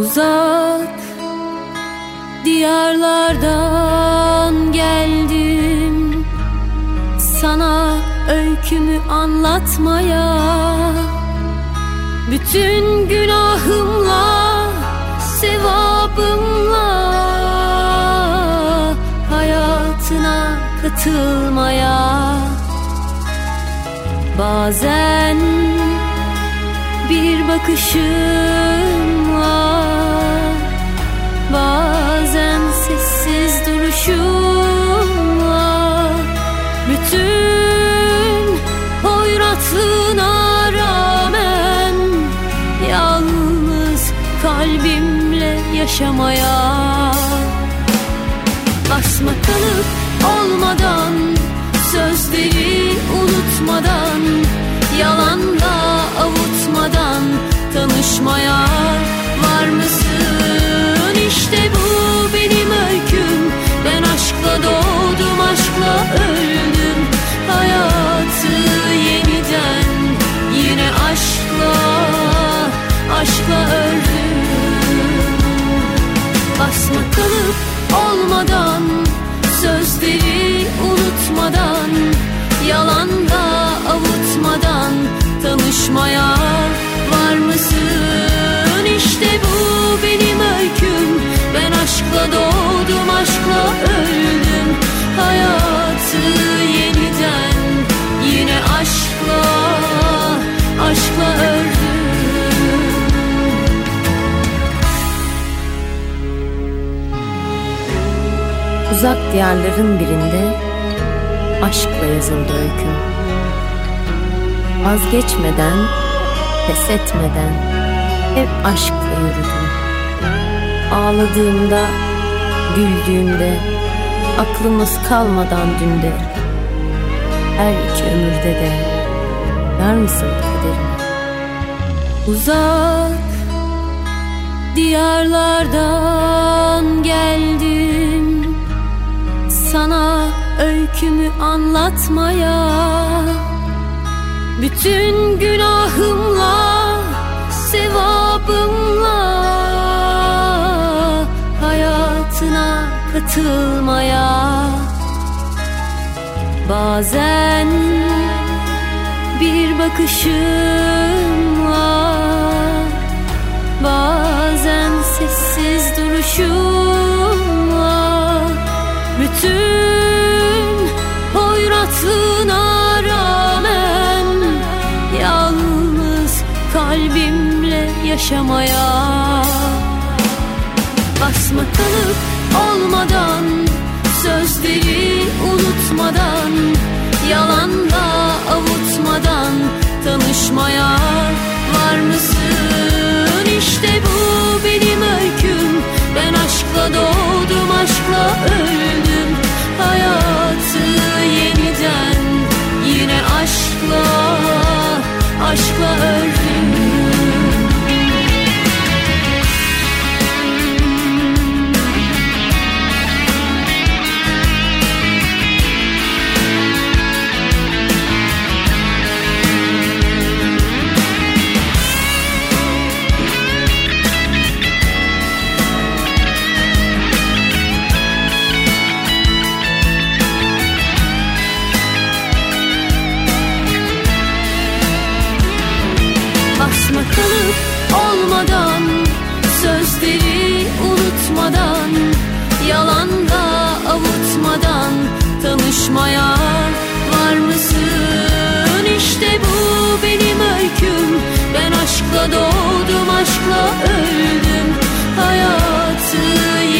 Uzak diyarlardan geldim sana öykümü anlatmaya. Bütün günahımla, sevabımla hayatına katılmaya. Bazen bir bakışımla, bazen sessiz duruşumla, bütün hoyratlığına rağmen yalnız kalbimle yaşamaya. Basma kalıp olmadan, sözleri unutmadan, yalanda avutmadan tanışmaya var mısın? İşte bu benim öyküm. Ben aşkla doğdum, aşkla öldüm. Hayatı yeniden yine aşkla, aşkla öldüm. Basma kalıp olmadan, sözleri unutmadan, yalanda avutmadan tanışmaya var mısın? İşte bu benim öyküm. Ben aşkla doğdum, aşkla öldüm. Hayatı yeniden yine aşkla, aşkla öldüm. Uzak diyarların birinde aşkla yazıldı öyküm. Vazgeçmeden, pes etmeden hep aşkla yürüdüm. Ağladığımda, güldüğümde, aklımız kalmadan dünde. Her iki ömürde de yar mısın kaderime? Uzak diyarlardan geldim sana öykümü anlatmaya. Bütün günahımla, sevabımla hayatına katılmaya. Bazen bir bakışımla, bazen sessiz duruşumla, bütün hoyratlığına rağmen yalnız kalbimle yaşamaya. Basma kalıp olmadan, sözleri unutmadan, yalanda avutmadan tanışmaya var mısın? İşte bu benim öyküm. Ben aşkla doğdum, aşkla öldüm. Hayatı yeniden yine aşkla, aşkla öldüm. Basma kalıp olmadan, sözleri unutmadan, yalanda avutmadan tanışmaya var mısın? İşte bu benim öyküm. Ben aşkla doğdum, aşkla öldüm. Hayatı